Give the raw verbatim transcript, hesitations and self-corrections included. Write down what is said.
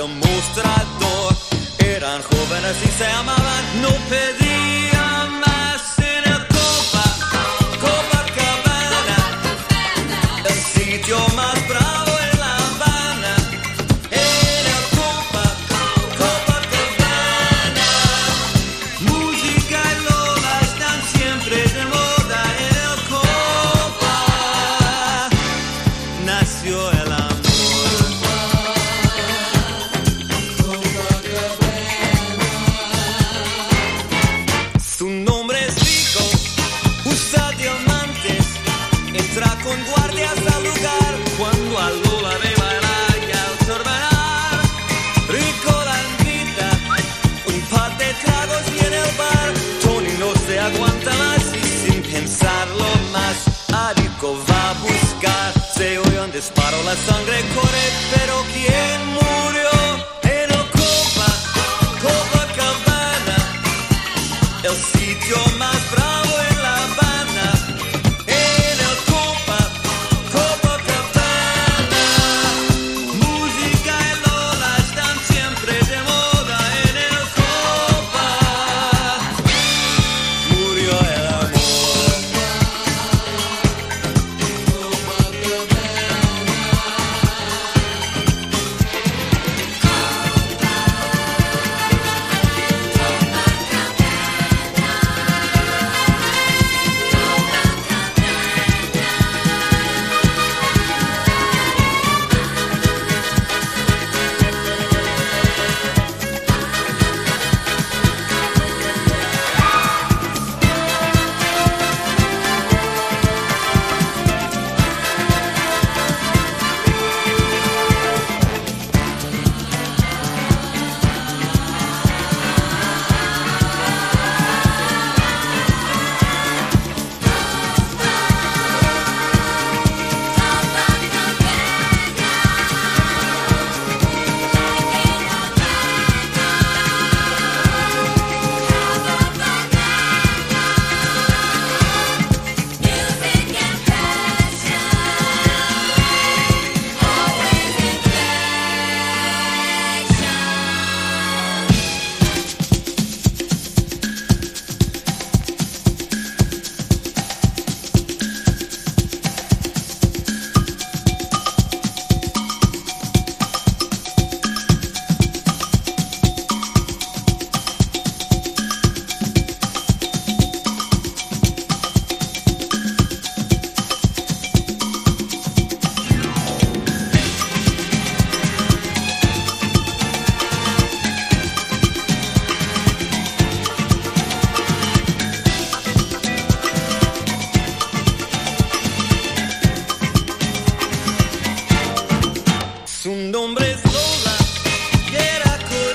del mostrador. Eran jóvenes y se amaban, no pedían más en el Copa, Copacabana, el sitio más bravo en La Habana. En el Copa, Copacabana, música y loba están siempre de moda. En el Copa nació el amor. Su nombre es Rico, usa diamantes, entra con guardias al lugar cuando a Lola ve bailar y al terminar. Rico la invita, un par de tragos y en el bar Tony no se aguanta más y sin pensarlo más a Rico va a buscar. Se oye un disparo, la sangre corre, pero